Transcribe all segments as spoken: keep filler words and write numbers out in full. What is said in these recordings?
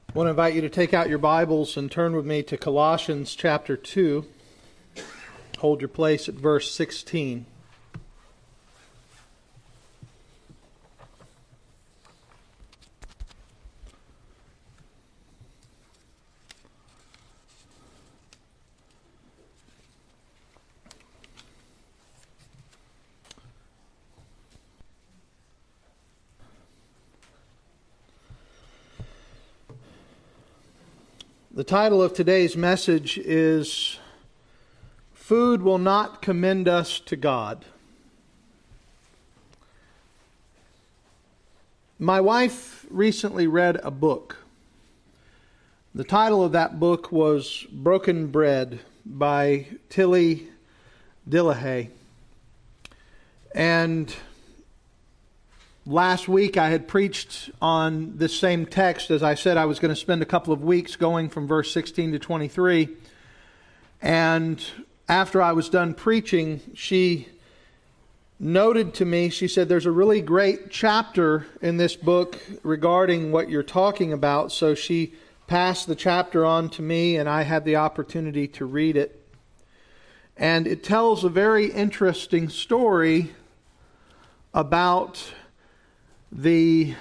I want to invite you to take out your Bibles and turn with me to Colossians chapter two. Hold your place at verse sixteen. The title of today's message is Food Will Not Commend Us to God. My wife recently read a book. The title of that book was Broken Bread by Tilly Dillahay. And last week I had preached on this same text. As I said, I was going to spend a couple of weeks going from verse sixteen to twenty-three. And after I was done preaching, she noted to me, she said, there's a really great chapter in this book regarding what you're talking about. So she passed the chapter on to me, and I had the opportunity to read it. And it tells a very interesting story about the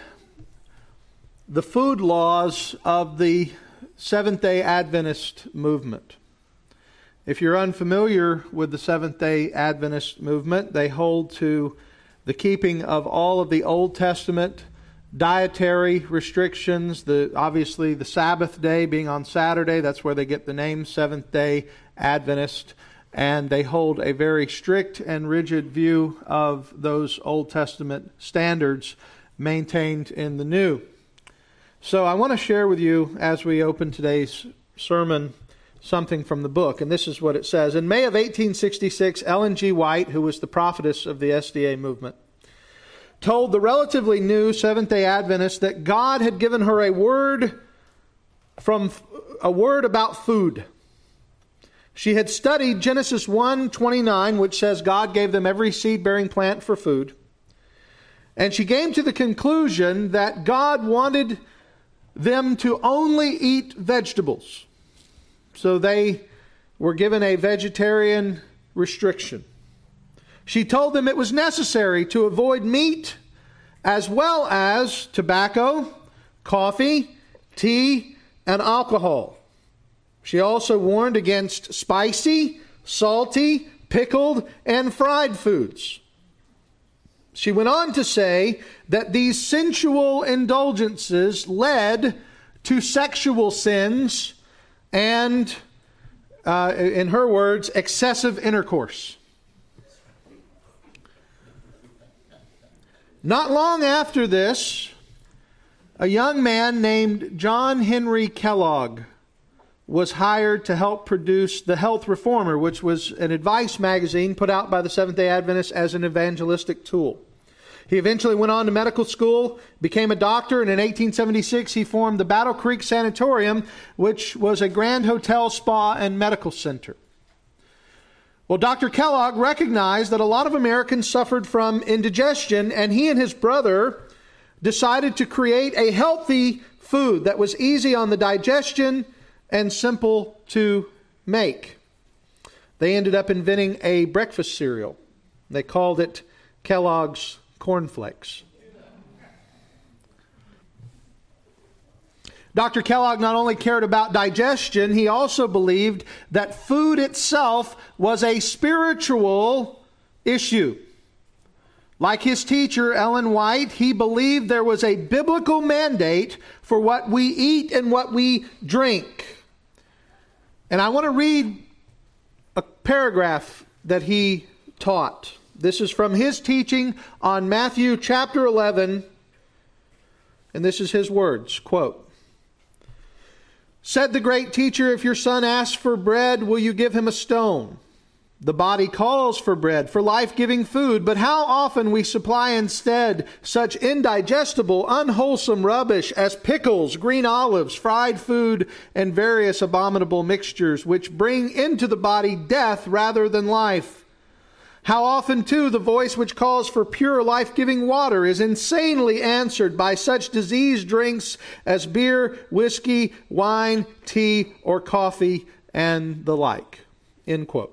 the food laws of the Seventh-day Adventist movement. If you're unfamiliar with the Seventh-day Adventist movement, they hold to the keeping of all of the Old Testament dietary restrictions, the obviously the Sabbath day being on Saturday. That's where they get the name Seventh-day Adventist. And they hold a very strict and rigid view of those Old Testament standards maintained in the New. So I want to share with you, as we open today's sermon, something from the book. And this is what it says. In May of eighteen sixty-six, Ellen G. White, who was the prophetess of the S D A movement, told the relatively new Seventh-day Adventists that God had given her a word from a word about food. She had studied Genesis one twenty-nine, which says God gave them every seed-bearing plant for food. And she came to the conclusion that God wanted them to only eat vegetables. So they were given a vegetarian restriction. She told them it was necessary to avoid meat as well as tobacco, coffee, tea, and alcohol. She also warned against spicy, salty, pickled, and fried foods. She went on to say that these sensual indulgences led to sexual sins and, uh, in her words, excessive intercourse. Not long after this, a young man named John Henry Kellogg was hired to help produce The Health Reformer, which was an advice magazine put out by the Seventh-day Adventists as an evangelistic tool. He eventually went on to medical school, became a doctor, and in eighteen seventy-six he formed the Battle Creek Sanatorium, which was a grand hotel, spa, and medical center. Well, Doctor Kellogg recognized that a lot of Americans suffered from indigestion, and he and his brother decided to create a healthy food that was easy on the digestion and simple to make. They ended up inventing a breakfast cereal. They called it Kellogg's Cornflakes. Doctor Kellogg not only cared about digestion, he also believed that food itself was a spiritual issue. Like his teacher, Ellen White, he believed there was a biblical mandate for what we eat and what we drink. And I want to read a paragraph that he taught. This is from his teaching on Matthew chapter eleven, and this is his words, quote, "Said the great teacher, if your son asks for bread, will you give him a stone? The body calls for bread, for life-giving food, but how often we supply instead such indigestible, unwholesome rubbish as pickles, green olives, fried food, and various abominable mixtures, which bring into the body death rather than life. How often, too, the voice which calls for pure life-giving water is insanely answered by such disease drinks as beer, whiskey, wine, tea, or coffee, and the like. End quote.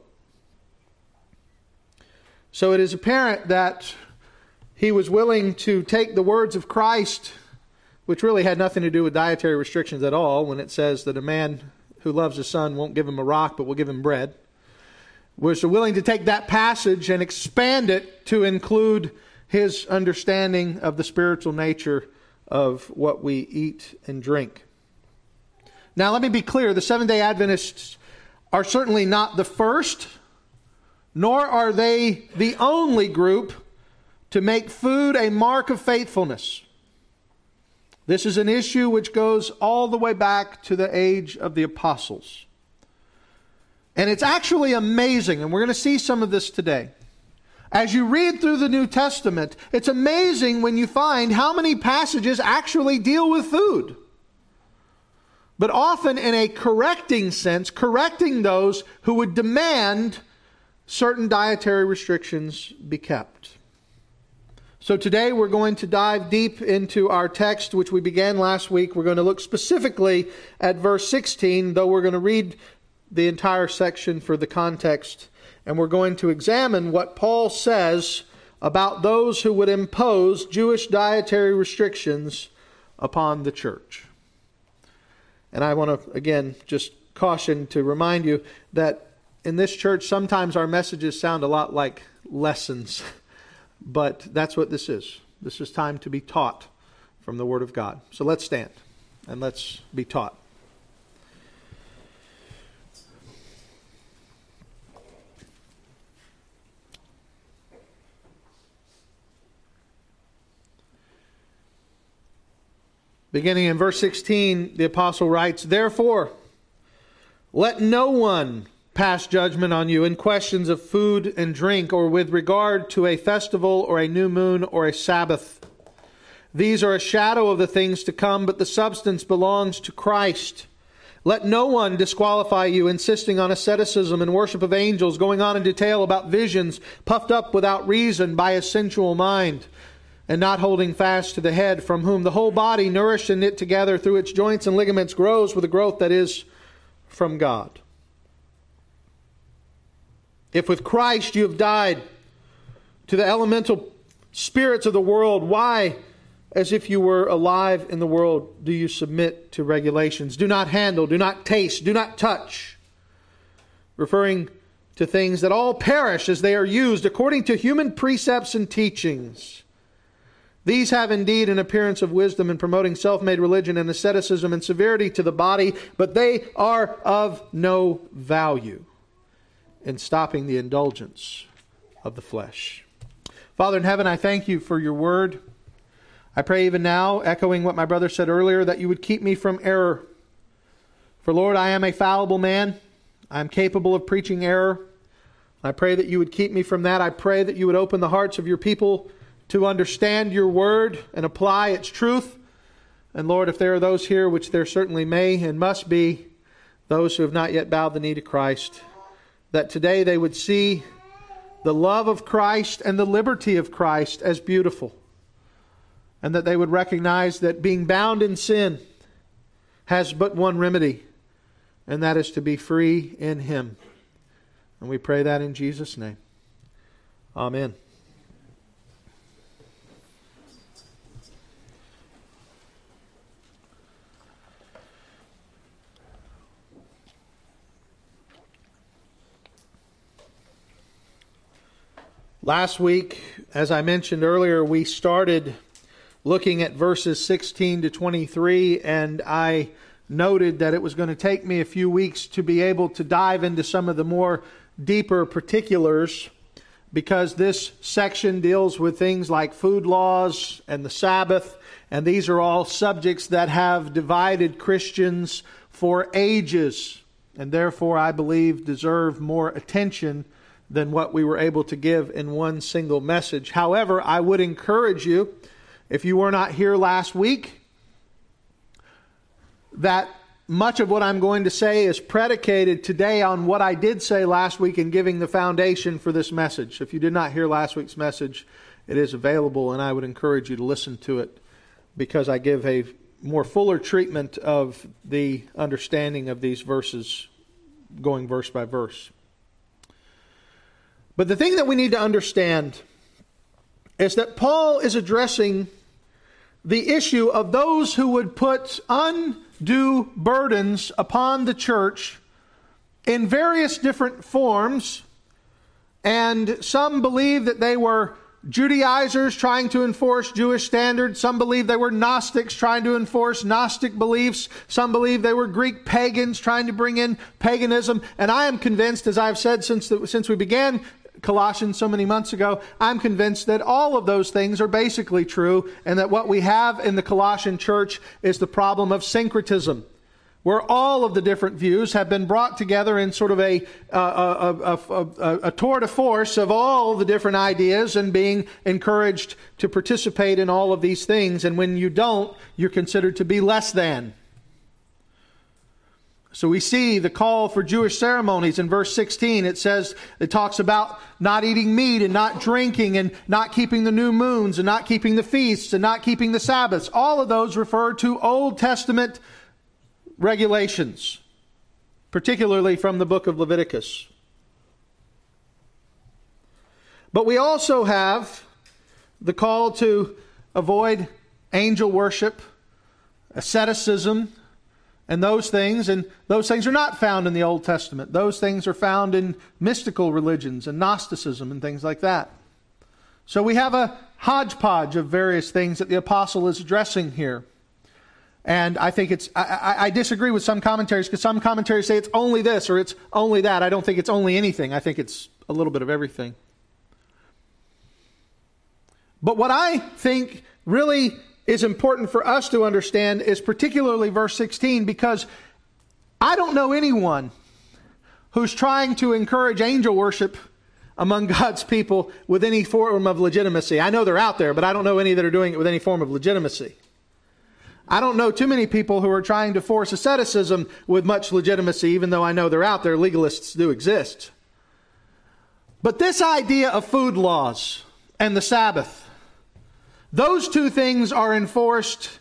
So it is apparent that he was willing to take the words of Christ, which really had nothing to do with dietary restrictions at all, when it says that a man who loves his son won't give him a rock, but will give him bread. Was willing to take that passage and expand it to include his understanding of the spiritual nature of what we eat and drink. Now, let me be clear. The Seventh-day Adventists are certainly not the first, nor are they the only group to make food a mark of faithfulness. This is an issue which goes all the way back to the age of the apostles. And it's actually amazing, and we're going to see some of this today. As you read through the New Testament, it's amazing when you find how many passages actually deal with food. But often in a correcting sense, correcting those who would demand certain dietary restrictions be kept. So today we're going to dive deep into our text, which we began last week. We're going to look specifically at verse sixteen, though we're going to read the entire section for the context, and we're going to examine what Paul says about those who would impose Jewish dietary restrictions upon the church. And I want to, again, just caution to remind you that in this church, sometimes our messages sound a lot like lessons, but that's what this is. This is time to be taught from the Word of God. So let's stand and let's be taught. Beginning in verse sixteen, the apostle writes, "Therefore, let no one pass judgment on you in questions of food and drink, or with regard to a festival, or a new moon, or a Sabbath. These are a shadow of the things to come, but the substance belongs to Christ. Let no one disqualify you, insisting on asceticism and worship of angels, going on in detail about visions, puffed up without reason by a sensual mind, and not holding fast to the head, from whom the whole body, nourished and knit together through its joints and ligaments, grows with a growth that is from God. If with Christ you have died to the elemental spirits of the world, why, as if you were alive in the world, do you submit to regulations? Do not handle, do not taste, do not touch," referring to things that all perish as they are used according to human precepts and teachings. These have indeed an appearance of wisdom in promoting self-made religion and asceticism and severity to the body, but they are of no value in stopping the indulgence of the flesh. Father in heaven, I thank you for your word. I pray even now, echoing what my brother said earlier, that you would keep me from error. For Lord, I am a fallible man. I am capable of preaching error. I pray that you would keep me from that. I pray that you would open the hearts of your people to understand your word and apply its truth. And Lord, if there are those here, which there certainly may and must be, those who have not yet bowed the knee to Christ, that today they would see the love of Christ and the liberty of Christ as beautiful. And that they would recognize that being bound in sin has but one remedy, and that is to be free in Him. And we pray that in Jesus' name. Amen. Last week, as I mentioned earlier, we started looking at verses sixteen to twenty-three, and I noted that it was going to take me a few weeks to be able to dive into some of the more deeper particulars, because this section deals with things like food laws and the Sabbath, and these are all subjects that have divided Christians for ages, and therefore I believe deserve more attention than what we were able to give in one single message. However, I would encourage you, if you were not here last week, that much of what I'm going to say is predicated today on what I did say last week in giving the foundation for this message. If you did not hear last week's message, it is available, and I would encourage you to listen to it because I give a more fuller treatment of the understanding of these verses, going verse by verse. But the thing that we need to understand is that Paul is addressing the issue of those who would put undue burdens upon the church in various different forms. And some believe that they were Judaizers trying to enforce Jewish standards. Some believe they were Gnostics trying to enforce Gnostic beliefs. Some believe they were Greek pagans trying to bring in paganism. And I am convinced, as I've said since the, since we began Colossians so many months ago, I'm convinced that all of those things are basically true, and that what we have in the Colossian church is the problem of syncretism, where all of the different views have been brought together in sort of a, uh, a, a, a, a tour de force of all the different ideas and being encouraged to participate in all of these things. And when you don't, you're considered to be less than. So we see the call for Jewish ceremonies in verse sixteen. It says, it talks about not eating meat and not drinking and not keeping the new moons and not keeping the feasts and not keeping the Sabbaths. All of those refer to Old Testament regulations, particularly from the book of Leviticus. But we also have the call to avoid angel worship, asceticism, and those things. And those things are not found in the Old Testament. Those things are found in mystical religions and Gnosticism and things like that. So we have a hodgepodge of various things that the apostle is addressing here. And I think it's, I, I, I disagree with some commentaries, because some commentaries say it's only this or it's only that. I don't think it's only anything. I think it's a little bit of everything. But what I think really is important for us to understand is particularly verse sixteen, because I don't know anyone who's trying to encourage angel worship among God's people with any form of legitimacy. I know they're out there, but I don't know any that are doing it with any form of legitimacy. I don't know too many people who are trying to force asceticism with much legitimacy, even though I know they're out there. Legalists do exist. But this idea of food laws and the Sabbath, those two things are enforced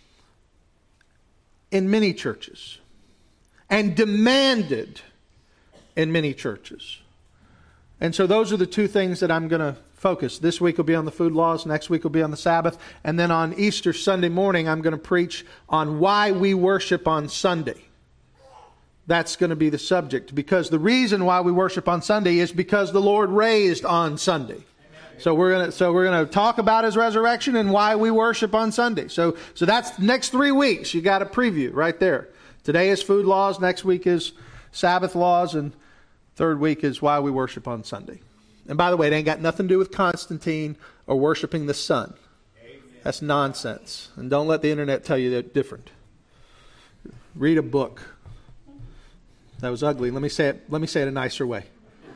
in many churches and demanded in many churches. And so those are the two things that I'm going to focus. This week will be on the food laws. Next week will be on the Sabbath. And then on Easter Sunday morning, I'm going to preach on why we worship on Sunday. That's going to be the subject. Because the reason why we worship on Sunday is because the Lord raised on Sunday. So we're going to so we're going to talk about His resurrection and why we worship on Sunday. So so that's next three weeks. You got a preview right there. Today is food laws. Next week is Sabbath laws, and third week is why we worship on Sunday. And by the way, it ain't got nothing to do with Constantine or worshiping the sun. Amen. That's nonsense. And don't let the internet tell you they're different. Read a book. That was ugly. Let me say it. Let me say it a nicer way.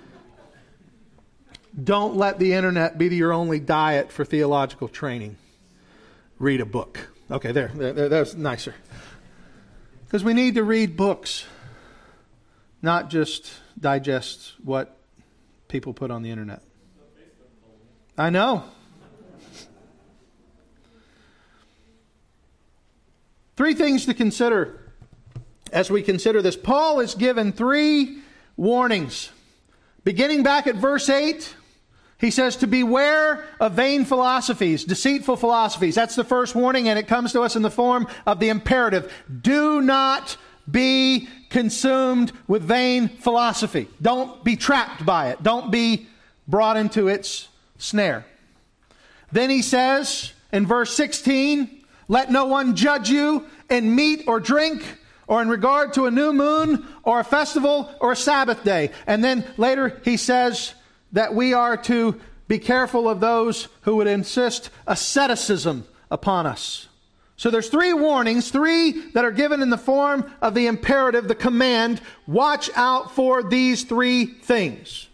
Don't let the internet be your only diet for theological training. Read a book. Okay, there. there, there that's nicer. Because we need to read books, not just digest what people put on the internet. I know. Three things to consider as we consider this. Paul is given three warnings. Beginning back at verse eight, he says to beware of vain philosophies, deceitful philosophies. That's the first warning, and it comes to us in the form of the imperative. Do not be consumed with vain philosophy. Don't be trapped by it. Don't be brought into its snare. Then he says in verse sixteen, let no one judge you in meat or drink, or in regard to a new moon, or a festival, or a Sabbath day. And then later he says that we are to be careful of those who would insist asceticism upon us. So there's three warnings, three that are given in the form of the imperative, the command. Watch out for these three things.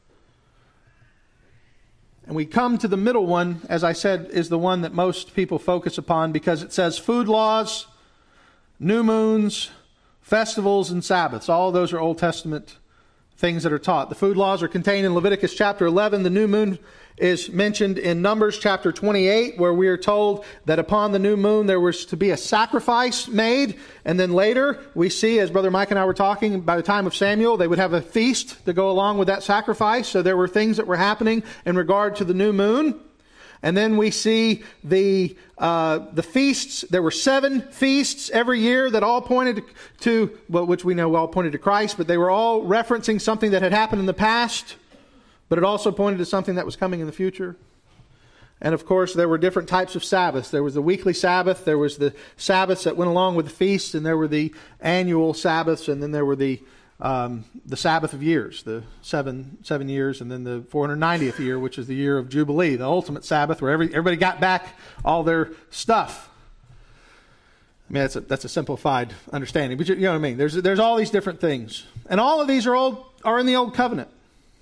And we come to the middle one, as I said, is the one that most people focus upon, because it says food laws, new moons, festivals and Sabbaths. All of those are Old Testament things that are taught. The food laws are contained in Leviticus chapter eleven. The new moon is mentioned in Numbers chapter twenty-eight, where we are told that upon the new moon there was to be a sacrifice made. And then later we see, as Brother Mike and I were talking, by the time of Samuel, they would have a feast to go along with that sacrifice. So there were things that were happening in regard to the new moon. And then we see the uh, the feasts. There were seven feasts every year that all pointed to, well, which we know all pointed to Christ, but they were all referencing something that had happened in the past, but it also pointed to something that was coming in the future. And of course, there were different types of Sabbaths. There was the weekly Sabbath, there was the Sabbaths that went along with the feasts, and there were the annual Sabbaths, and then there were the Um, the Sabbath of years, the seven seven years, and then the four hundred ninetieth year, which is the year of Jubilee, the ultimate Sabbath, where every, everybody got back all their stuff. I mean, that's a, that's a simplified understanding, but you, you know what I mean. There's there's all these different things, and all of these are old are in the Old Covenant.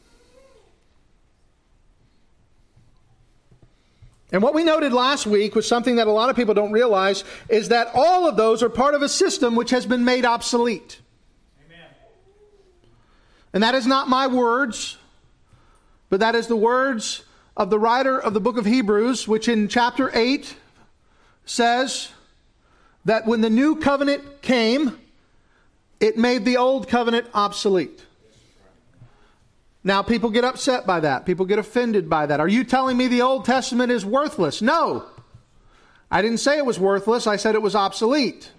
And what we noted last week was something that a lot of people don't realize, is that all of those are part of a system which has been made obsolete. And that is not my words, but that is the words of the writer of the book of Hebrews, which in chapter eight says that when the new covenant came, it made the old covenant obsolete. Now, people get upset by that. People get offended by that. Are you telling me the Old Testament is worthless? No. I didn't say it was worthless. I said it was obsolete.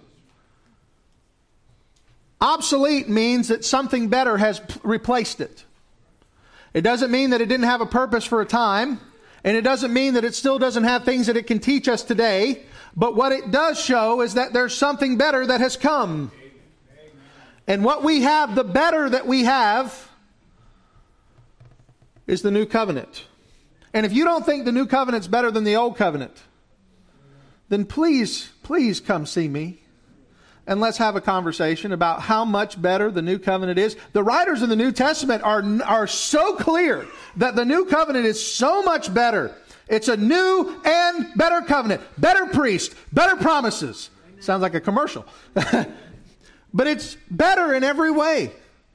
Obsolete means that something better has replaced it. It doesn't mean that it didn't have a purpose for a time, and it doesn't mean that it still doesn't have things that it can teach us today, but what it does show is that there's something better that has come. And what we have, the better that we have, is the new covenant. And if you don't think the new covenant's better than the old covenant, then please, please come see me. And let's have a conversation about how much better the new covenant is. The writers of the New Testament are, are so clear that the new covenant is so much better. It's a new and better covenant. Better priest, better promises. Sounds like a commercial. But it's better in every way.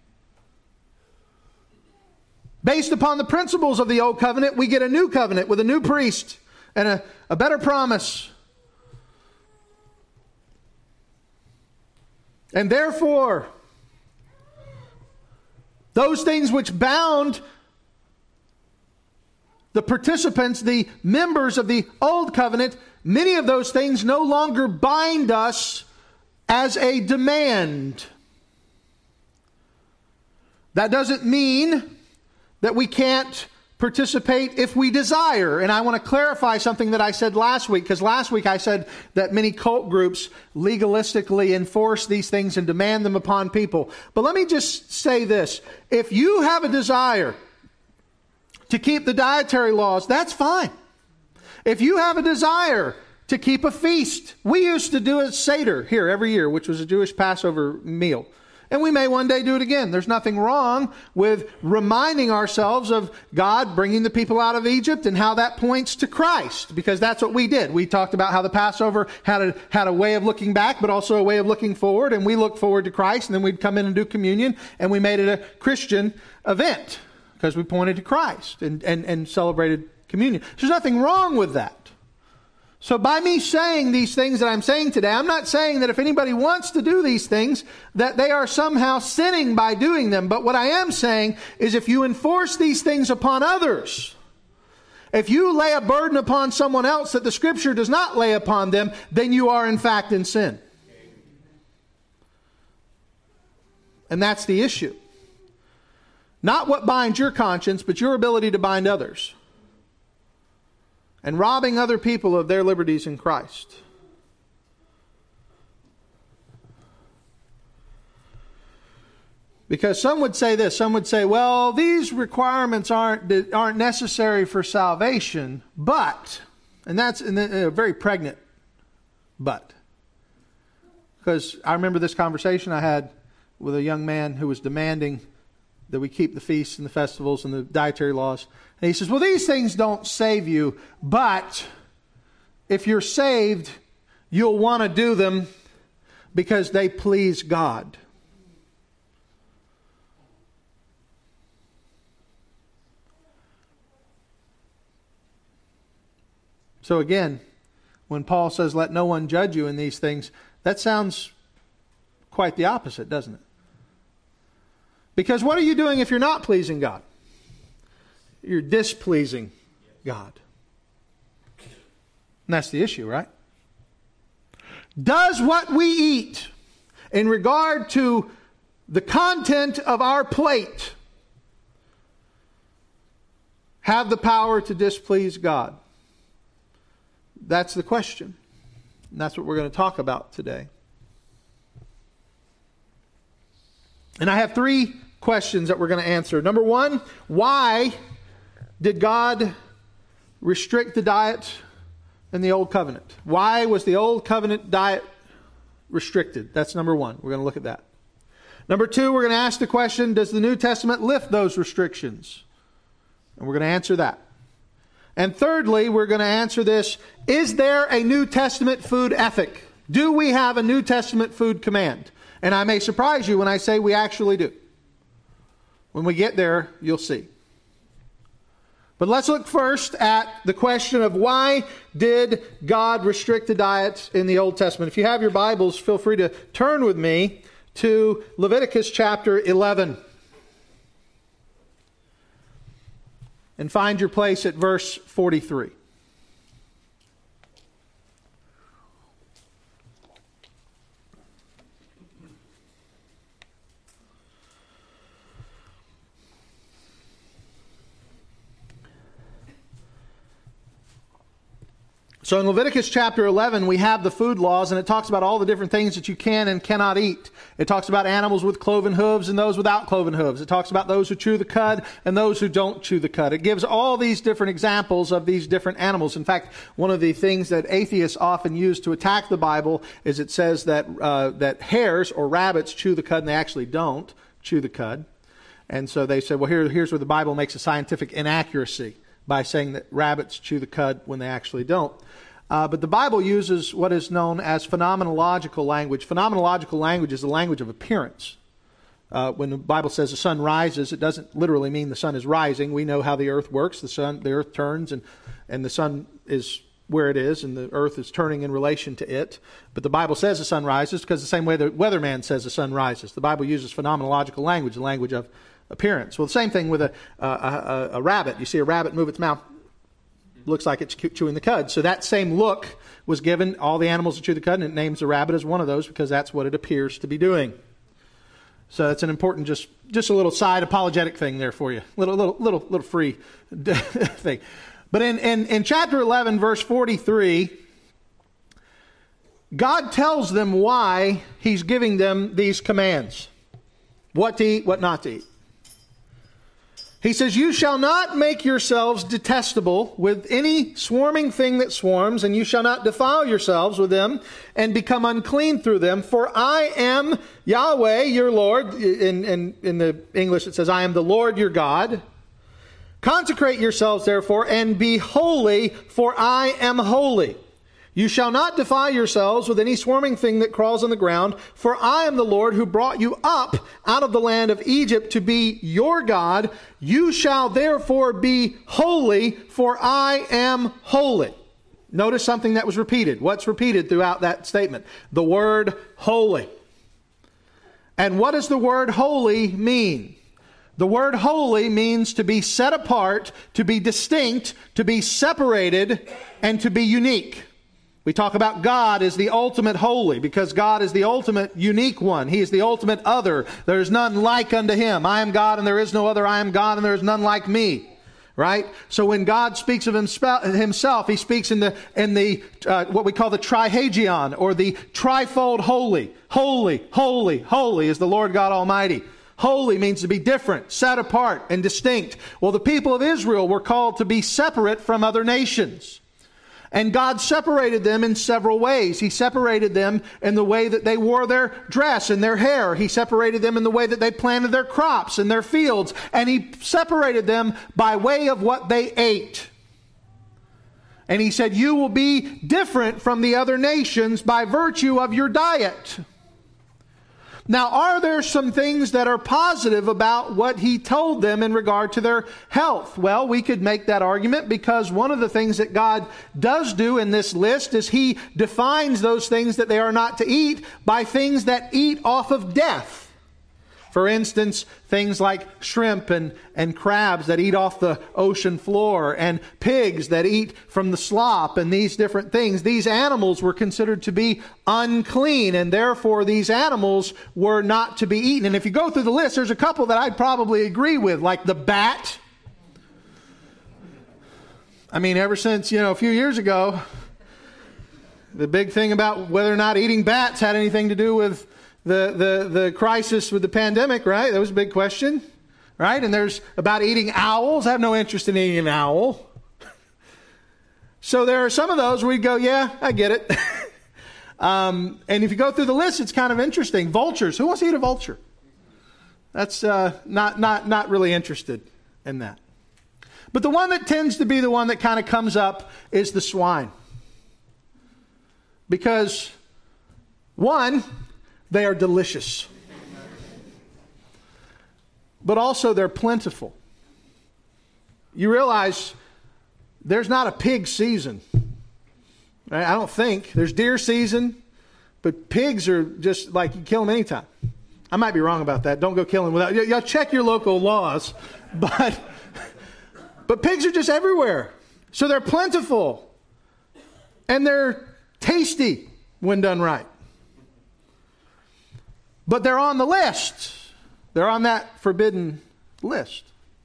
Based upon the principles of the old covenant, we get a new covenant with a new priest and a, a better promise. And therefore, those things which bound the participants, the members of the old covenant, many of those things no longer bind us as a demand. That doesn't mean that we can't participate if we desire. And I want to clarify something that I said last week, because last week I said that many cult groups legalistically enforce these things and demand them upon people. But let me just say this. If you have a desire to keep the dietary laws, that's fine. If you have a desire to keep a feast, we used to do a Seder here every year, which was a Jewish Passover meal. And we may one day do it again. There's nothing wrong with reminding ourselves of God bringing the people out of Egypt and how that points to Christ, because that's what we did. We talked about how the Passover had a, had a way of looking back, but also a way of looking forward, and we look forward to Christ, and then we'd come in and do communion, and we made it a Christian event because we pointed to Christ and, and, and celebrated communion. There's nothing wrong with that. So by me saying these things that I'm saying today, I'm not saying that if anybody wants to do these things, that they are somehow sinning by doing them. But what I am saying is if you enforce these things upon others, if you lay a burden upon someone else that the Scripture does not lay upon them, then you are in fact in sin. And that's the issue. Not what binds your conscience, but your ability to bind others. And robbing other people of their liberties in Christ. Because some would say this, some would say, well, these requirements aren't, aren't necessary for salvation, but, and that's a very pregnant but. Because I remember this conversation I had with a young man who was demanding that we keep the feasts and the festivals and the dietary laws. And he says, well, these things don't save you, but if you're saved, you'll want to do them because they please God. So again, when Paul says, let no one judge you in these things, that sounds quite the opposite, doesn't it? Because what are you doing if you're not pleasing God? You're displeasing God. And that's the issue, right? Does what we eat in regard to the content of our plate have the power to displease God? That's the question. And that's what we're going to talk about today. And I have three questions that we're going to answer. Number one, why did God restrict the diet in the Old Covenant? Why was the Old Covenant diet restricted? That's number one. We're going to look at that. Number two, we're going to ask the question, does the New Testament lift those restrictions? And we're going to answer that. And thirdly, we're going to answer this, is there a New Testament food ethic? Do we have a New Testament food command? And I may surprise you when I say we actually do. When we get there, you'll see. But let's look first at the question of why did God restrict the diet in the Old Testament? If you have your Bibles, feel free to turn with me to Leviticus chapter eleven. And find your place at verse forty-three. So in Leviticus chapter eleven, we have the food laws, and it talks about all the different things that you can and cannot eat. It talks about animals with cloven hooves and those without cloven hooves. It talks about those who chew the cud and those who don't chew the cud. It gives all these different examples of these different animals. In fact, one of the things that atheists often use to attack the Bible is it says that uh, that hares or rabbits chew the cud, and they actually don't chew the cud. And so they said, well, here, here's where the Bible makes a scientific inaccuracy by saying that rabbits chew the cud when they actually don't. Uh, but the Bible uses what is known as phenomenological language. Phenomenological language is the language of appearance. Uh, when the Bible says the sun rises, it doesn't literally mean the sun is rising. We know how the earth works. The sun, the earth turns, and, and the sun is where it is, and the earth is turning in relation to it. But the Bible says the sun rises because the same way the weatherman says the sun rises. The Bible uses phenomenological language, the language of appearance. Well, the same thing with a, a, a, a rabbit. You see a rabbit move its mouth, looks like it's chewing the cud. So that same look was given all the animals that chew the cud, and it names the rabbit as one of those because that's what it appears to be doing. So that's an important, just just a little side apologetic thing there for you, little little little little free thing. But in, in in chapter eleven, verse forty-three, God tells them why He's giving them these commands: what to eat, what not to eat. He says, you shall not make yourselves detestable with any swarming thing that swarms, and you shall not defile yourselves with them and become unclean through them. For I am Yahweh, your Lord. In, in, in the English it says, I am the Lord your God. Consecrate yourselves, therefore, and be holy, for I am holy. You shall not defile yourselves with any swarming thing that crawls on the ground, for I am the Lord who brought you up out of the land of Egypt to be your God. You shall therefore be holy, for I am holy. Notice something that was repeated. What's repeated throughout that statement? The word holy. And what does the word holy mean? The word holy means to be set apart, to be distinct, to be separated, and to be unique. We talk about God as the ultimate holy because God is the ultimate unique one. He is the ultimate other. There is none like unto Him. I am God and there is no other. I am God and there is none like me. Right? So when God speaks of Himself, He speaks in the in the uh, what we call the trihagion, or the trifold holy. Holy, holy, holy is the Lord God Almighty. Holy means to be different, set apart, and distinct. Well, the people of Israel were called to be separate from other nations. And God separated them in several ways. He separated them in the way that they wore their dress and their hair. He separated them in the way that they planted their crops in their fields. And He separated them by way of what they ate. And He said, you will be different from the other nations by virtue of your diet. Now, are there some things that are positive about what he told them in regard to their health? Well, we could make that argument because one of the things that God does do in this list is he defines those things that they are not to eat by things that eat off of death. For instance, things like shrimp and, and crabs that eat off the ocean floor, and pigs that eat from the slop, and these different things. These animals were considered to be unclean, and therefore these animals were not to be eaten. And if you go through the list, there's a couple that I'd probably agree with, like the bat. I mean, ever since, you know, a few years ago, the big thing about whether or not eating bats had anything to do with The, the, the crisis with the pandemic, right? That was a big question, right? And there's about eating owls. I have no interest in eating an owl. So there are some of those where we go, yeah, I get it. um, and if you go through the list, it's kind of interesting. Vultures. Who wants to eat a vulture? That's uh, not, not, not really interested in that. But the one that tends to be the one that kind of comes up is the swine. Because, one, they are delicious. But also they're plentiful. You realize there's not a pig season. I don't think. There's deer season, but pigs are just like you kill them anytime. I might be wrong about that. Don't go killing without. Y'all check your local laws. But, but pigs are just everywhere. So they're plentiful. And they're tasty when done right. But they're on the list. They're on that forbidden list.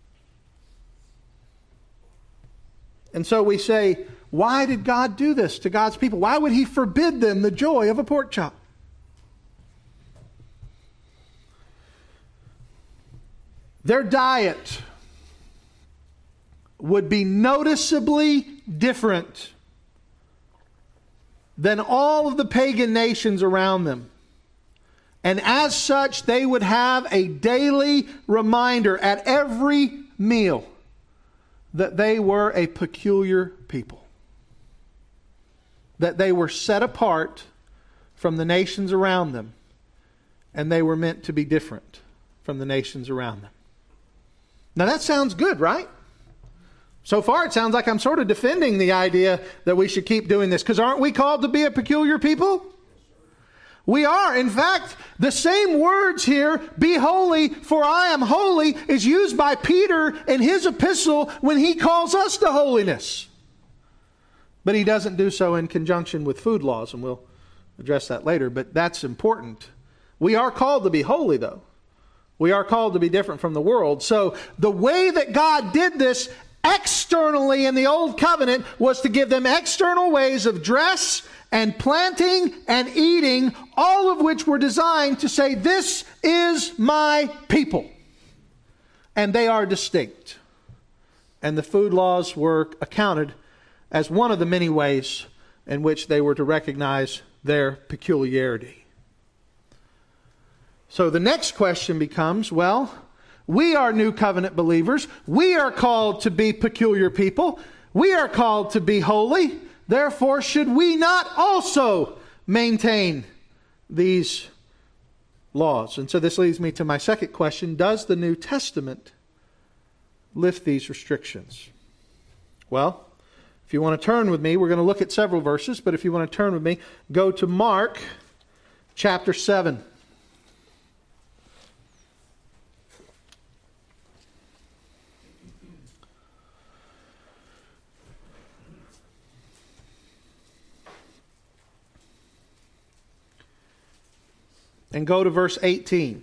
And so we say, why did God do this to God's people? Why would he forbid them the joy of a pork chop? Their diet would be noticeably different than all of the pagan nations around them. And as such, they would have a daily reminder at every meal that they were a peculiar people. That they were set apart from the nations around them. And they were meant to be different from the nations around them. Now that sounds good, right? So far it sounds like I'm sort of defending the idea that we should keep doing this. Because aren't we called to be a peculiar people? We are. In fact, the same words here, be holy, for I am holy, is used by Peter in his epistle when he calls us to holiness. But he doesn't do so in conjunction with food laws, and we'll address that later, but that's important. We are called to be holy, though. We are called to be different from the world. So the way that God did this externally in the Old Covenant was to give them external ways of dress and planting and eating, all of which were designed to say, this is my people. And they are distinct. And the food laws were accounted as one of the many ways in which they were to recognize their peculiarity. So the next question becomes, well, we are New Covenant believers. We are called to be peculiar people. We are called to be holy. Therefore, should we not also maintain these laws? And so this leads me to my second question. Does the New Testament lift these restrictions? Well, if you want to turn with me, we're going to look at several verses, but if you want to turn with me, go to Mark chapter seven. And go to verse eighteen.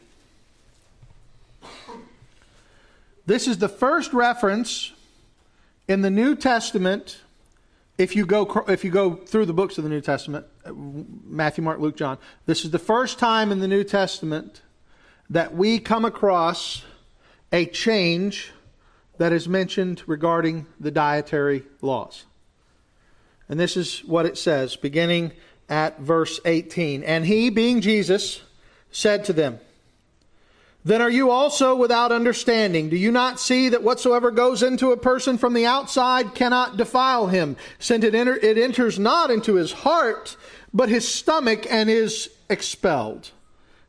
This is the first reference in the New Testament. If you go if you go through the books of the New Testament, Matthew, Mark, Luke, John, this is the first time in the New Testament that we come across a change that is mentioned regarding the dietary laws. And this is what it says, beginning at verse eighteen. And he, being Jesus, said to them, then are you also without understanding? Do you not see that whatsoever goes into a person from the outside cannot defile him, since it, enter, it enters not into his heart, but his stomach, and is expelled?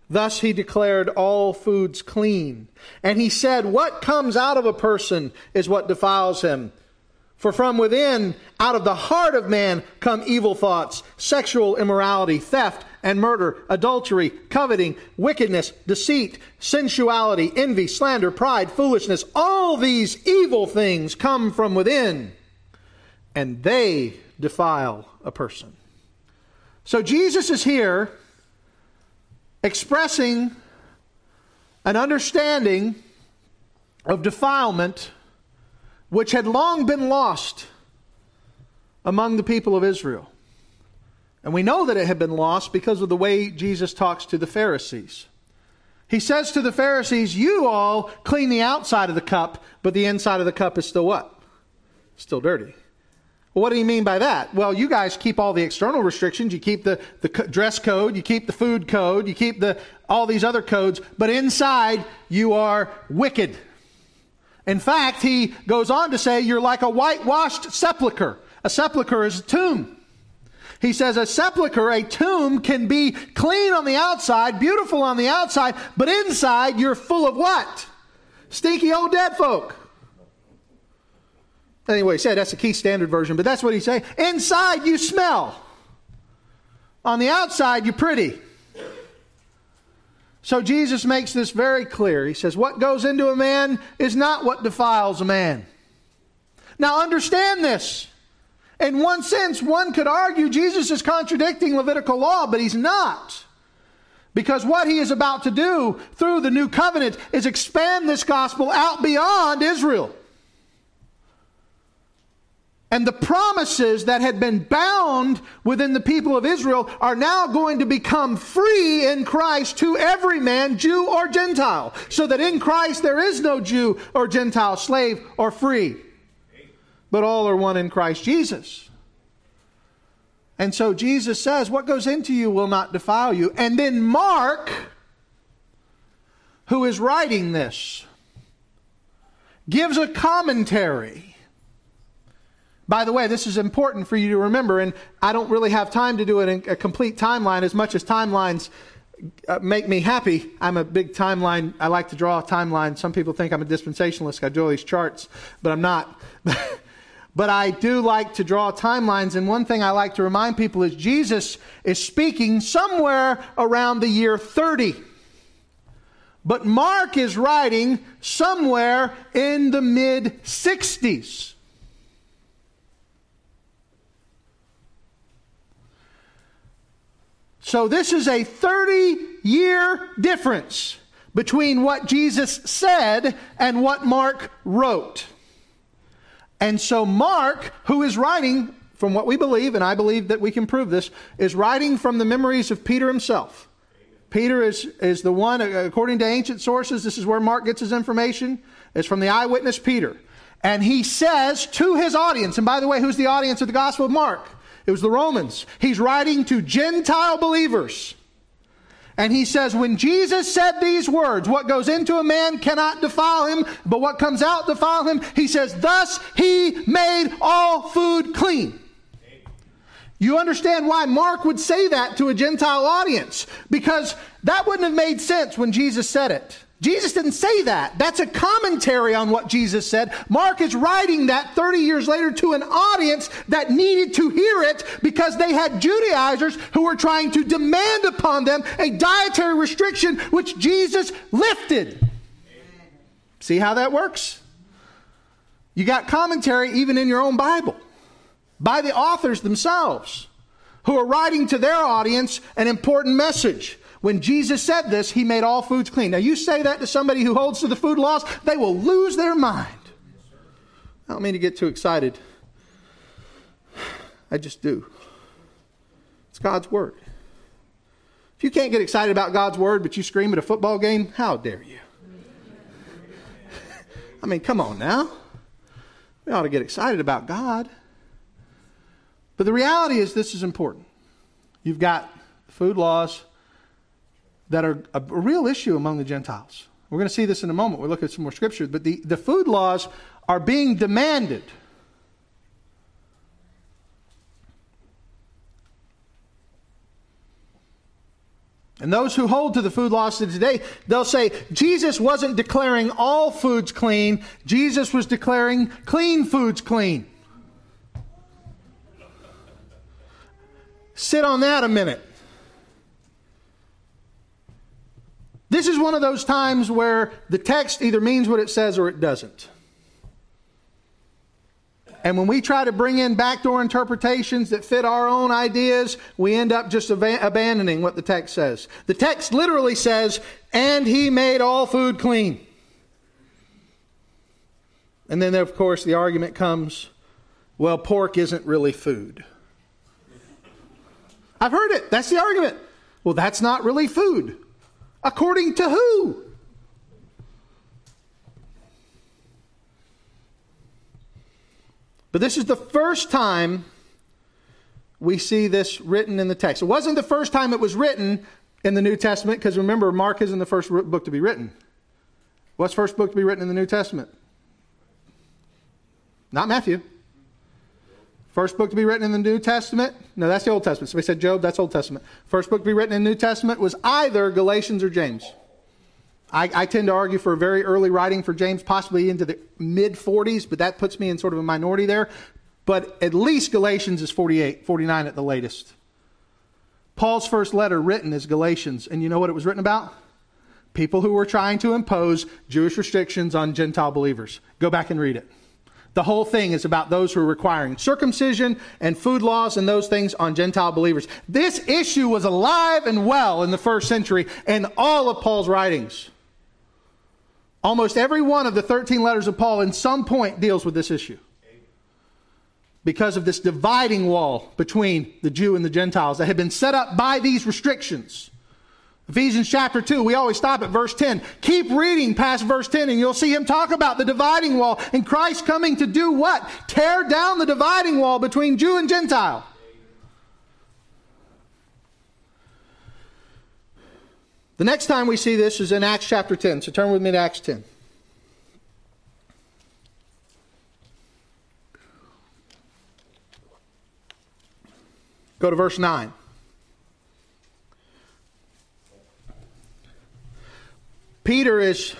Thus he declared all foods clean. And he said, what comes out of a person is what defiles him. For from within, out of the heart of man, come evil thoughts, sexual immorality, theft and murder, adultery, coveting, wickedness, deceit, sensuality, envy, slander, pride, foolishness. All these evil things come from within, and they defile a person. So Jesus is here expressing an understanding of defilement which had long been lost among the people of Israel. And we know that it had been lost because of the way Jesus talks to the Pharisees. He says to the Pharisees, you all clean the outside of the cup, but the inside of the cup is still what? Still dirty. Well, what do you mean by that? Well, you guys keep all the external restrictions. You keep the, the dress code. You keep the food code. You keep the all these other codes. But inside, you are wicked. In fact, he goes on to say, you're like a whitewashed sepulcher. A sepulcher is a tomb. He says a sepulcher, a tomb, can be clean on the outside, beautiful on the outside, but inside you're full of what? Stinky old dead folk. Anyway, he said that's the Key Standard Version, but that's what he's saying. Inside you smell. On the outside you're pretty. So Jesus makes this very clear. He says, what goes into a man is not what defiles a man. Now understand this. In one sense, one could argue Jesus is contradicting Levitical law, but he's not. Because what he is about to do through the new covenant is expand this gospel out beyond Israel. And the promises that had been bound within the people of Israel are now going to become free in Christ to every man, Jew or Gentile. So that in Christ there is no Jew or Gentile, slave or free, but all are one in Christ Jesus. And so Jesus says, what goes into you will not defile you. And then Mark, who is writing this, gives a commentary. By the way, this is important for you to remember, and I don't really have time to do it in a complete timeline as much as timelines uh, make me happy. I'm a big timeline. I like to draw a timeline. Some people think I'm a dispensationalist. I draw these charts, but I'm not. But I do like to draw timelines, and one thing I like to remind people is Jesus is speaking somewhere around the year thirty. But Mark is writing somewhere in the mid sixties. So this is a thirty-year difference between what Jesus said and what Mark wrote. And so Mark, who is writing, from what we believe, and I believe that we can prove this, is writing from the memories of Peter himself. Peter is, is the one, according to ancient sources, this is where Mark gets his information. It's from the eyewitness Peter. And he says to his audience, and by the way, who's the audience of the Gospel of Mark? It was the Romans. He's writing to Gentile believers. And he says, when Jesus said these words, what goes into a man cannot defile him, but what comes out defile him. He says, thus he made all food clean. You understand why Mark would say that to a Gentile audience? Because that wouldn't have made sense when Jesus said it. Jesus didn't say that. That's a commentary on what Jesus said. Mark is writing that thirty years later to an audience that needed to hear it because they had Judaizers who were trying to demand upon them a dietary restriction which Jesus lifted. See how that works? You got commentary even in your own Bible by the authors themselves who are writing to their audience an important message. When Jesus said this, he made all foods clean. Now you say that to somebody who holds to the food laws, they will lose their mind. I don't mean to get too excited. I just do. It's God's Word. If you can't get excited about God's Word, but you scream at a football game, how dare you? I mean, come on now. We ought to get excited about God. But the reality is this is important. You've got food laws that are a real issue among the Gentiles. We're going to see this in a moment. We'll look at some more scriptures. But the, the food laws are being demanded. And those who hold to the food laws of today, they'll say Jesus wasn't declaring all foods clean. Jesus was declaring clean foods clean. Sit on that a minute. This is one of those times where the text either means what it says or it doesn't. And when we try to bring in backdoor interpretations that fit our own ideas, we end up just ab- abandoning what the text says. The text literally says, and he made all food clean. And then, of course, the argument comes, well, pork isn't really food. I've heard it. That's the argument. Well, that's not really food. According to who? But this is the first time we see this written in the text. It wasn't the first time it was written in the New Testament, because remember, Mark isn't the first book to be written. What's the first book to be written in the New Testament? Not Matthew. First book to be written in the New Testament? No, that's the Old Testament. Somebody said Job, that's Old Testament. First book to be written in the New Testament was either Galatians or James. I, I tend to argue for a very early writing for James, possibly into the mid forties, but that puts me in sort of a minority there. But at least Galatians is forty-eight, forty-nine at the latest. Paul's first letter written is Galatians. And you know what it was written about? People who were trying to impose Jewish restrictions on Gentile believers. Go back and read it. The whole thing is about those who are requiring circumcision and food laws and those things on Gentile believers. This issue was alive and well in the first century in all of Paul's writings. Almost every one of the thirteen letters of Paul in some point deals with this issue. Because of this dividing wall between the Jew and the Gentiles that had been set up by these restrictions. Ephesians chapter two, we always stop at verse ten. Keep reading past verse ten and you'll see him talk about the dividing wall and Christ coming to do what? Tear down the dividing wall between Jew and Gentile. The next time we see this is in Acts chapter ten. So turn with me to Acts ten. Go to verse nine. Peter is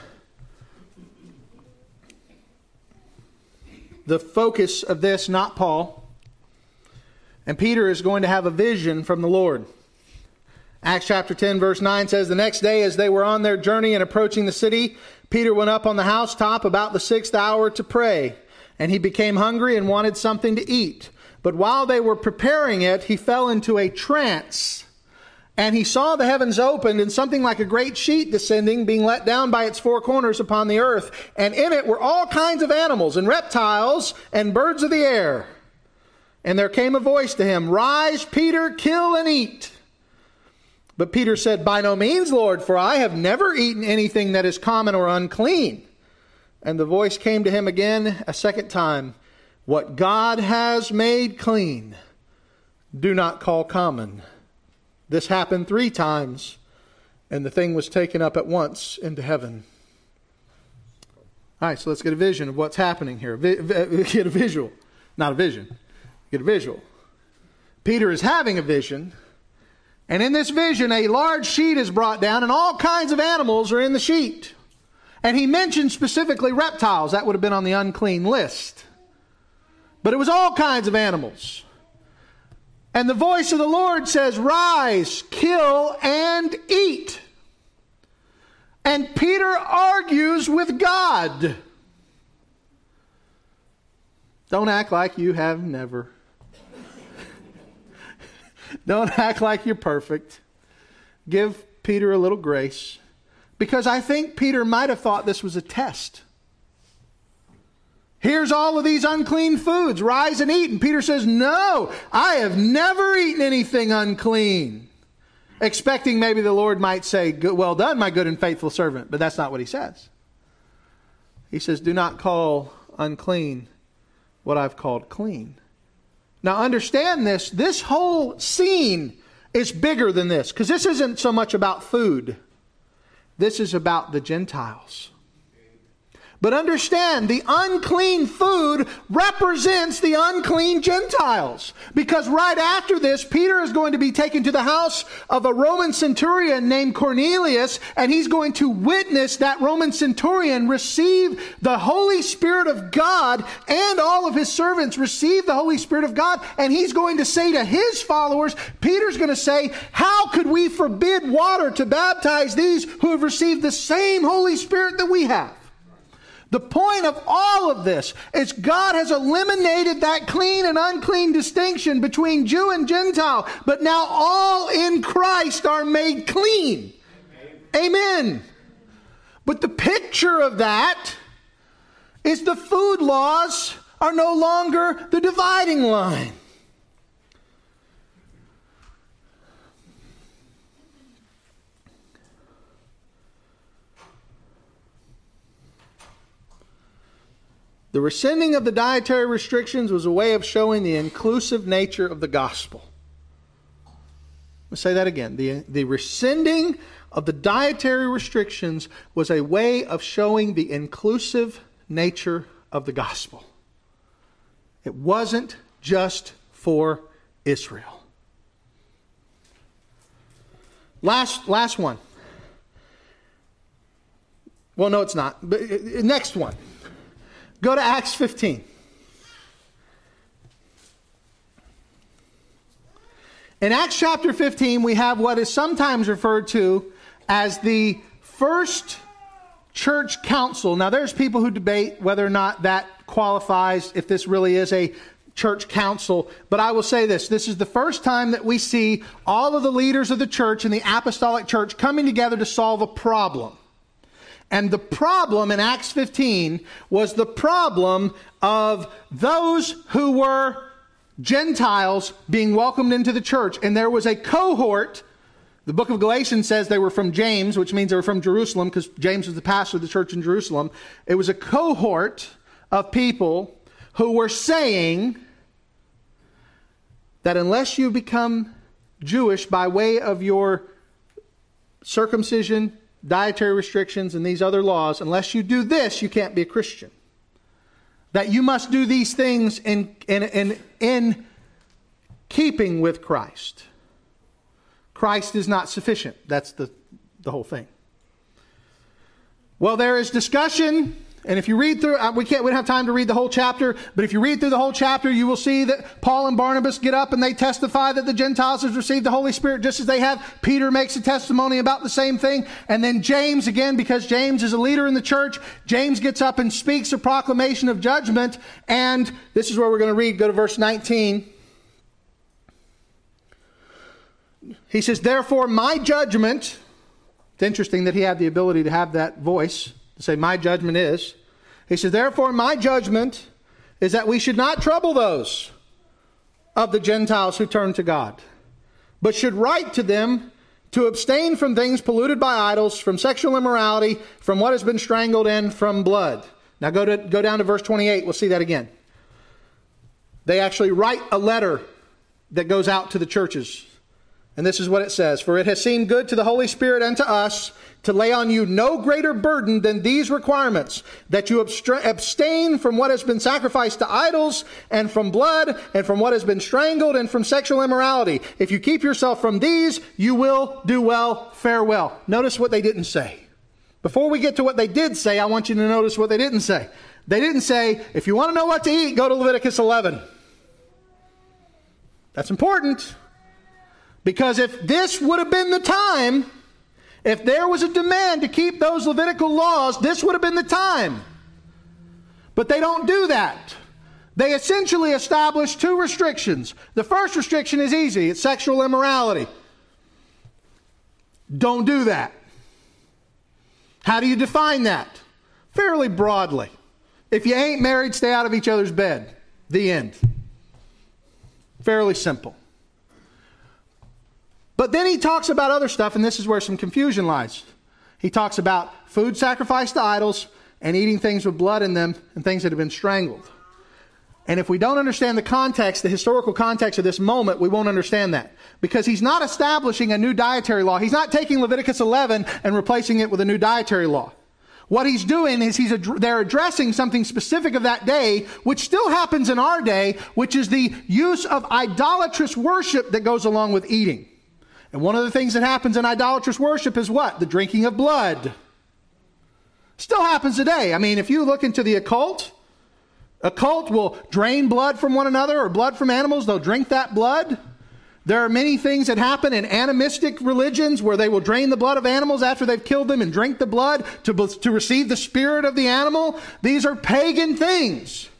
the focus of this, not Paul. And Peter is going to have a vision from the Lord. Acts chapter ten verse nine says, the next day as they were on their journey and approaching the city, Peter went up on the housetop about the sixth hour to pray. And he became hungry and wanted something to eat. But while they were preparing it, he fell into a trance. And he saw the heavens opened and something like a great sheet descending, being let down by its four corners upon the earth. And in it were all kinds of animals and reptiles and birds of the air. And there came a voice to him, rise, Peter, kill and eat. But Peter said, by no means, Lord, for I have never eaten anything that is common or unclean. And the voice came to him again a second time, what God has made clean, do not call common. This happened three times, and the thing was taken up at once into heaven. All right, so let's get a vision of what's happening here. Vi- vi- get a visual. Not a vision. Get a visual. Peter is having a vision. And in this vision, a large sheet is brought down, and all kinds of animals are in the sheet. And he mentioned specifically reptiles. That would have been on the unclean list. But it was all kinds of animals. And the voice of the Lord says, rise, kill, and eat. And Peter argues with God. Don't act like you have never. Don't act like you're perfect. Give Peter a little grace. Because I think Peter might have thought this was a test. Here's all of these unclean foods. Rise and eat. And Peter says, no, I have never eaten anything unclean. Expecting maybe the Lord might say, well done, my good and faithful servant. But that's not what he says. He says, do not call unclean what I've called clean. Now understand this, this whole scene is bigger than this. Because this isn't so much about food. This is about the Gentiles. But understand, the unclean food represents the unclean Gentiles. Because right after this, Peter is going to be taken to the house of a Roman centurion named Cornelius, and he's going to witness that Roman centurion receive the Holy Spirit of God, and all of his servants receive the Holy Spirit of God. And he's going to say to his followers, Peter's going to say, how could we forbid water to baptize these who have received the same Holy Spirit that we have? The point of all of this is God has eliminated that clean and unclean distinction between Jew and Gentile, but now all in Christ are made clean. Amen. Amen. But the picture of that is the food laws are no longer the dividing line. The rescinding of the dietary restrictions was a way of showing the inclusive nature of the gospel. Let's say that again. The, the rescinding of the dietary restrictions was a way of showing the inclusive nature of the gospel. It wasn't just for Israel. Last, last one. Well, no, it's not. But next one. Go to Acts fifteen. In Acts chapter fifteen, we have what is sometimes referred to as the first church council. Now, there's people who debate whether or not that qualifies, if this really is a church council. But I will say this. This is the first time that we see all of the leaders of the church and the apostolic church coming together to solve a problem. And the problem in Acts fifteen was the problem of those who were Gentiles being welcomed into the church. And there was a cohort. The book of Galatians says they were from James, which means they were from Jerusalem, because James was the pastor of the church in Jerusalem. It was a cohort of people who were saying that unless you become Jewish by way of your circumcision, dietary restrictions, and these other laws, unless you do this, you can't be a Christian. That you must do these things in, in, in, in keeping with Christ. Christ is not sufficient. That's the, the whole thing. Well, there is discussion, and if you read through, we can't, we don't have time to read the whole chapter, but if you read through the whole chapter, you will see that Paul and Barnabas get up and they testify that the Gentiles have received the Holy Spirit just as they have. Peter makes a testimony about the same thing. And then James, again, because James is a leader in the church, James gets up and speaks a proclamation of judgment. And this is where we're going to read. Go to verse nineteen. He says, therefore, my judgment. It's interesting that he had the ability to have that voice to say, my judgment is. He says, therefore, my judgment is that we should not trouble those of the Gentiles who turn to God, but should write to them to abstain from things polluted by idols, from sexual immorality, from what has been strangled, and from blood. Now go to go down to verse twenty-eight. We'll see that again. They actually write a letter that goes out to the churches. And this is what it says. For it has seemed good to the Holy Spirit and to us to lay on you no greater burden than these requirements, that you abstain from what has been sacrificed to idols, and from blood, and from what has been strangled, and from sexual immorality. If you keep yourself from these, you will do well. Farewell. Notice what they didn't say. Before we get to what they did say, I want you to notice what they didn't say. They didn't say, if you want to know what to eat, go to Leviticus eleven. That's important. Because if this would have been the time, if there was a demand to keep those Levitical laws, this would have been the time. But they don't do that. They essentially establish two restrictions. The first restriction is easy. It's sexual immorality. Don't do that. How do you define that? Fairly broadly. If you ain't married, stay out of each other's bed. The end. Fairly simple. But then he talks about other stuff, and this is where some confusion lies. He talks about food sacrificed to idols and eating things with blood in them and things that have been strangled. And if we don't understand the context, the historical context of this moment, we won't understand that. Because he's not establishing a new dietary law. He's not taking Leviticus eleven and replacing it with a new dietary law. What he's doing is he's ad- they're addressing something specific of that day, which still happens in our day, which is the use of idolatrous worship that goes along with eating. And one of the things that happens in idolatrous worship is what? The drinking of blood. Still happens today. I mean, if you look into the occult, a cult will drain blood from one another or blood from animals. They'll drink that blood. There are many things that happen in animistic religions where they will drain the blood of animals after they've killed them and drink the blood to, to receive the spirit of the animal. These are pagan things.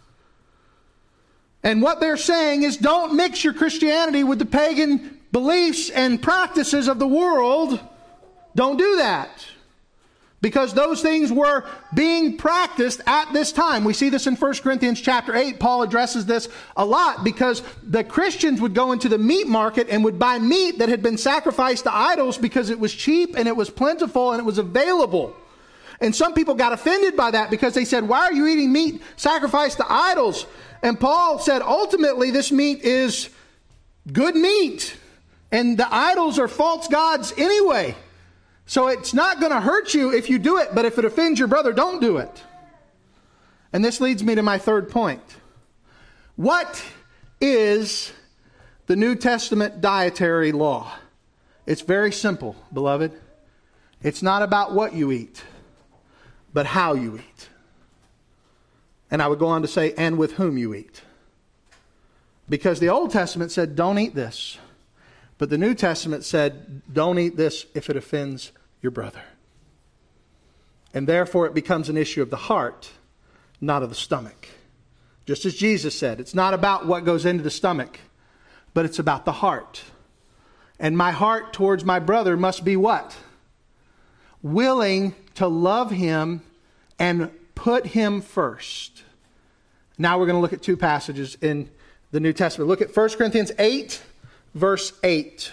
And what they're saying is don't mix your Christianity with the pagan beliefs and practices of the world. Don't do that. Because those things were being practiced at this time. We see this in First Corinthians chapter eight. Paul addresses this a lot because the Christians would go into the meat market and would buy meat that had been sacrificed to idols because it was cheap and it was plentiful and it was available. And some people got offended by that because they said, why are you eating meat sacrificed to idols? And Paul said, ultimately, this meat is good meat. And the idols are false gods anyway. So it's not going to hurt you if you do it, but if it offends your brother, don't do it. And this leads me to my third point. What is the New Testament dietary law? It's very simple, beloved. It's not about what you eat, but how you eat. And I would go on to say, and with whom you eat. Because the Old Testament said, don't eat this. But the New Testament said, don't eat this if it offends your brother. And therefore it becomes an issue of the heart, not of the stomach. Just as Jesus said, it's not about what goes into the stomach, but it's about the heart. And my heart towards my brother must be what? Willing to love him and put him first. Now we're going to look at two passages in the New Testament. Look at First Corinthians eight. Verse eight.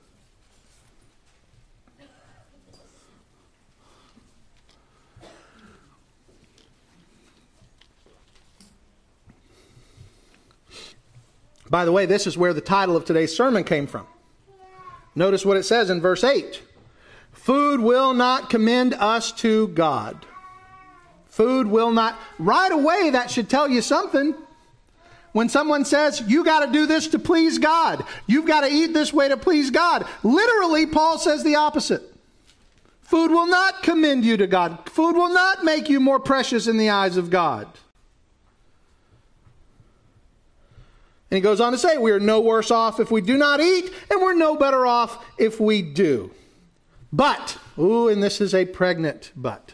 By the way, this is where the title of today's sermon came from. Notice what it says in verse eight. Food will not commend us to God. Food will not. Right away, that should tell you something. When someone says, you got to do this to please God. You've got to eat this way to please God. Literally, Paul says the opposite. Food will not commend you to God. Food will not make you more precious in the eyes of God. And he goes on to say, we are no worse off if we do not eat, and we're no better off if we do. But, ooh, and this is a pregnant but.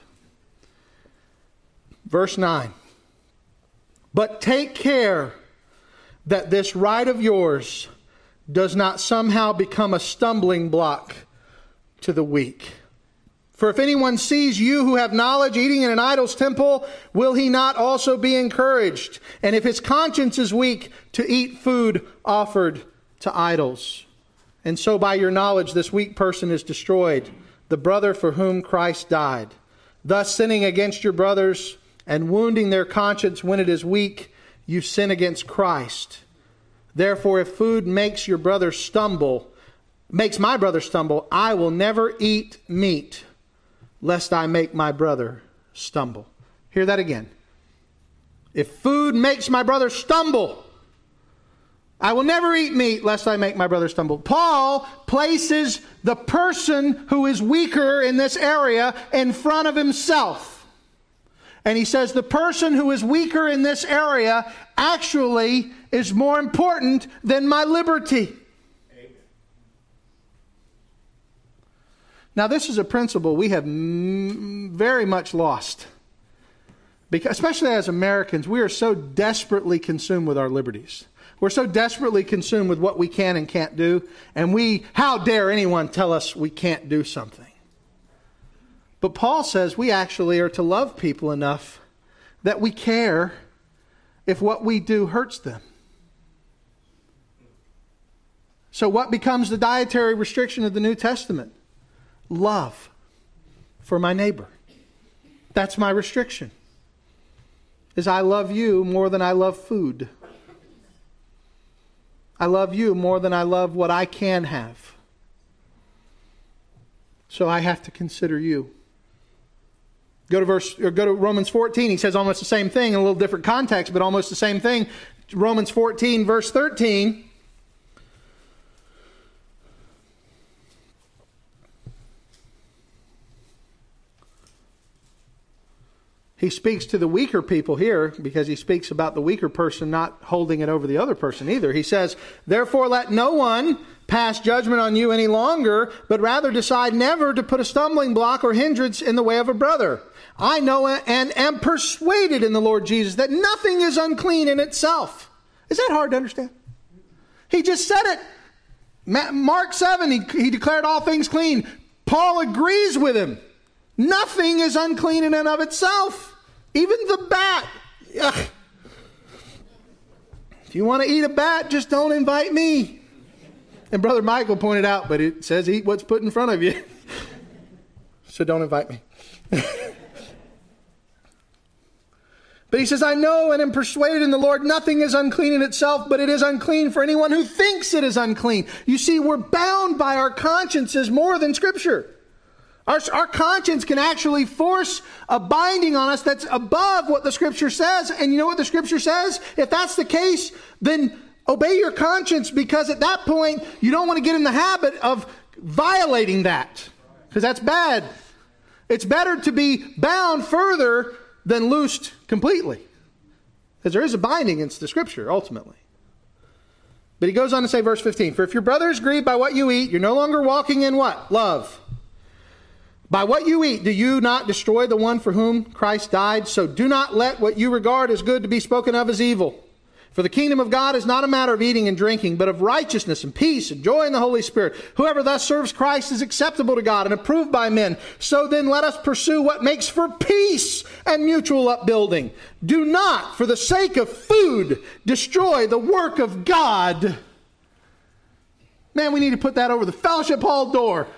Verse nine. But take care that this right of yours does not somehow become a stumbling block to the weak. For if anyone sees you who have knowledge eating in an idol's temple, will he not also be encouraged? And if his conscience is weak, to eat food offered to idols. And so by your knowledge this weak person is destroyed, the brother for whom Christ died. Thus sinning against your brothers and wounding their conscience when it is weak, you sin against Christ. Therefore, if food makes your brother stumble, makes my brother stumble, I will never eat meat, lest I make my brother stumble. Hear that again. If food makes my brother stumble, I will never eat meat, lest I make my brother stumble. Paul places the person who is weaker in this area in front of himself. And he says the person who is weaker in this area actually is more important than my liberty. Amen. Now this is a principle we have m- very much lost. Because, especially as Americans, we are so desperately consumed with our liberties. We're so desperately consumed with what we can and can't do. And we, how dare anyone tell us we can't do something? But Paul says we actually are to love people enough that we care if what we do hurts them. So what becomes the dietary restriction of the New Testament? Love for my neighbor. That's my restriction. Is I love you more than I love food. I love you more than I love what I can have. So I have to consider you. Go to verse, or go to Romans fourteen. He says almost the same thing in a little different context, but almost the same thing. Romans fourteen, verse thirteen. He speaks to the weaker people here because he speaks about the weaker person not holding it over the other person either. He says, therefore let no one pass judgment on you any longer, but rather decide never to put a stumbling block or hindrance in the way of a brother. I know and am persuaded in the Lord Jesus that nothing is unclean in itself. Is that hard to understand? He just said it. Mark seven, he, he declared all things clean. Paul agrees with him. Nothing is unclean in and of itself. Even the bat. Ugh. If you want to eat a bat, just don't invite me. And Brother Michael pointed out, but it says eat what's put in front of you. So don't invite me. But he says, I know and am persuaded in the Lord, nothing is unclean in itself, but it is unclean for anyone who thinks it is unclean. You see, we're bound by our consciences more than Scripture. Our, our conscience can actually force a binding on us that's above what the Scripture says. And you know what the Scripture says? If that's the case, then obey your conscience, because at that point, you don't want to get in the habit of violating that, because that's bad. It's better to be bound further than loosed completely, because there is a binding against the Scripture, ultimately. But he goes on to say, verse fifteen, for if your brother is grieved by what you eat, you're no longer walking in what? Love. By what you eat, do you not destroy the one for whom Christ died? So do not let what you regard as good to be spoken of as evil. For the kingdom of God is not a matter of eating and drinking, but of righteousness and peace and joy in the Holy Spirit. Whoever thus serves Christ is acceptable to God and approved by men. So then let us pursue what makes for peace and mutual upbuilding. Do not, for the sake of food, destroy the work of God. Man, we need to put that over the fellowship hall door.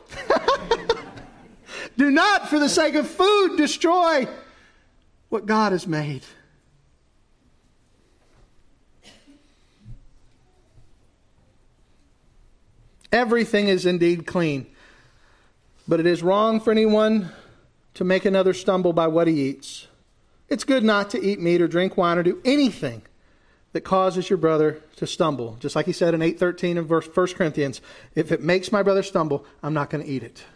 Do not, for the sake of food, destroy what God has made. Everything is indeed clean, but it is wrong for anyone to make another stumble by what he eats. It's good not to eat meat or drink wine or do anything that causes your brother to stumble. Just like he said in eight thirteen of verse First Corinthians, if it makes my brother stumble, I'm not going to eat it.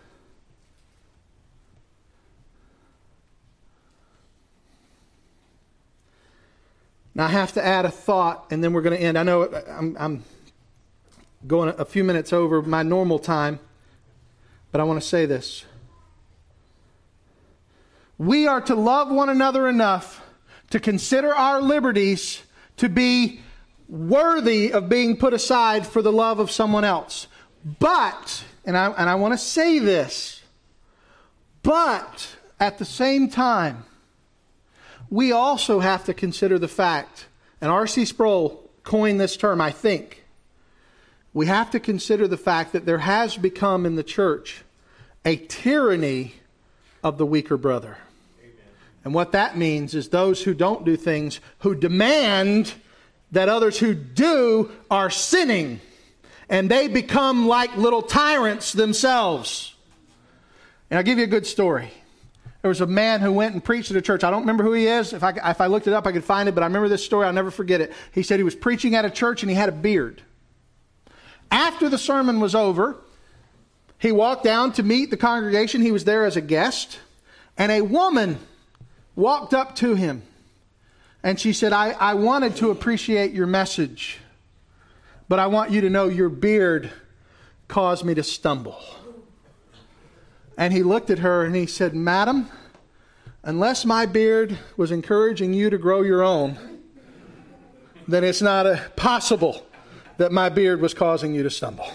Now I have to add a thought, and then we're going to end. I know I'm, I'm going a few minutes over my normal time, but I want to say this. We are to love one another enough to consider our liberties to be worthy of being put aside for the love of someone else. But, and I, and I want to say this, but at the same time, we also have to consider the fact, and R C Sproul coined this term, I think, we have to consider the fact that there has become in the church a tyranny of the weaker brother. Amen. And what that means is those who don't do things, who demand that others who do are sinning, and they become like little tyrants themselves. And I'll give you a good story. There was a man who went and preached at a church. I don't remember who he is. If I, if I looked it up, I could find it. But I remember this story. I'll never forget it. He said he was preaching at a church and he had a beard. After the sermon was over, he walked down to meet the congregation. He was there as a guest. And a woman walked up to him. And she said, I, I wanted to appreciate your message, but I want you to know your beard caused me to stumble. And he looked at her and he said, Madam, unless my beard was encouraging you to grow your own, then it's not a possible that my beard was causing you to stumble.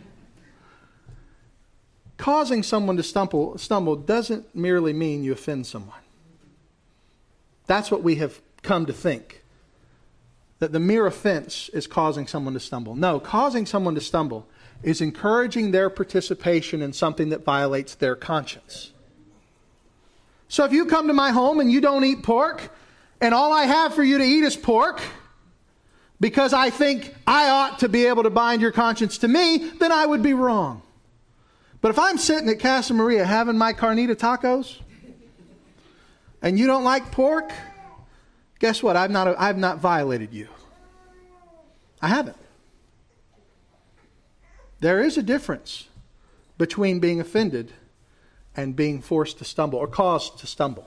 Causing someone to stumble, stumble doesn't merely mean you offend someone. That's what we have come to think. That the mere offense is causing someone to stumble. No, causing someone to stumble is encouraging their participation in something that violates their conscience. So if you come to my home and you don't eat pork, and all I have for you to eat is pork, because I think I ought to be able to bind your conscience to me, then I would be wrong. But if I'm sitting at Casa Maria having my carnita tacos, and you don't like pork, guess what? I've not, I've not violated you. I haven't. There is a difference between being offended and being forced to stumble or caused to stumble.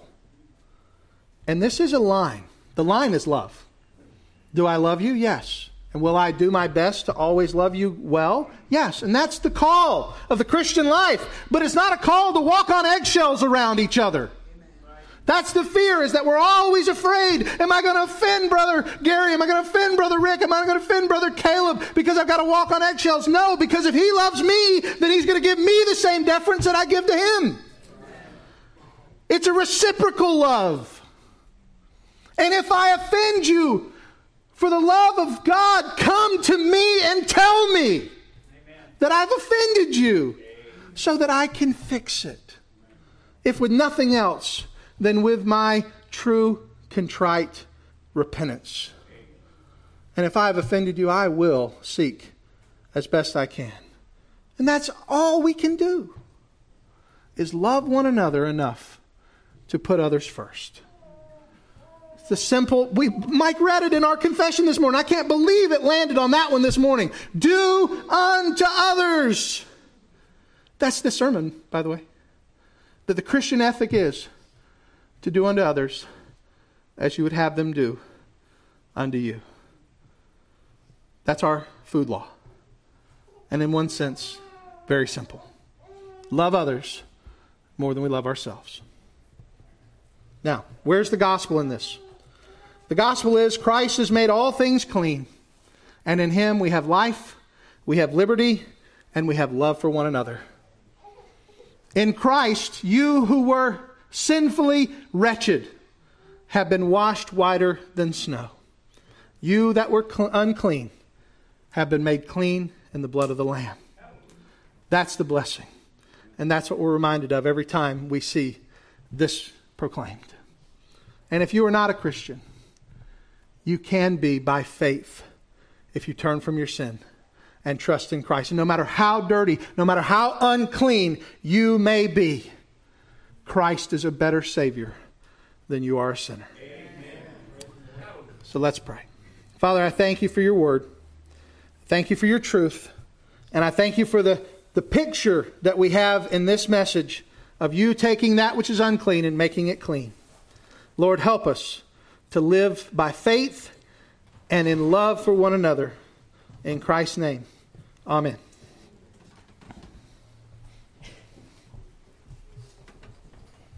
And this is a line. The line is love. Do I love you? Yes. And will I do my best to always love you well? Yes. And that's the call of the Christian life. But it's not a call to walk on eggshells around each other. That's the fear, is that we're always afraid. Am I going to offend Brother Gary? Am I going to offend Brother Rick? Am I going to offend Brother Caleb because I've got to walk on eggshells? No, because if he loves me, then he's going to give me the same deference that I give to him. It's a reciprocal love. And if I offend you, for the love of God, come to me and tell me Amen. That I've offended you so that I can fix it. If with nothing else, then with my true contrite repentance. And if I have offended you, I will seek as best I can. And that's all we can do, is love one another enough to put others first. It's the simple, we Mike read it in our confession this morning. I can't believe it landed on that one this morning. Do unto others. That's the sermon, by the way. That the Christian ethic is to do unto others as you would have them do unto you. That's our food law. And in one sense, very simple. Love others more than we love ourselves. Now, where's the gospel in this? The gospel is Christ has made all things clean. And in Him we have life, we have liberty, and we have love for one another. In Christ, you who were sinfully wretched have been washed whiter than snow. You that were cl- unclean have been made clean in the blood of the Lamb. That's the blessing. And that's what we're reminded of every time we see this proclaimed. And if you are not a Christian, you can be by faith if you turn from your sin and trust in Christ. And no matter how dirty, no matter how unclean you may be, Christ is a better Savior than you are a sinner. Amen. So let's pray. Father, I thank you for your word. Thank you for your truth. And I thank you for the, the picture that we have in this message of you taking that which is unclean and making it clean. Lord, help us to live by faith and in love for one another. In Christ's name, amen.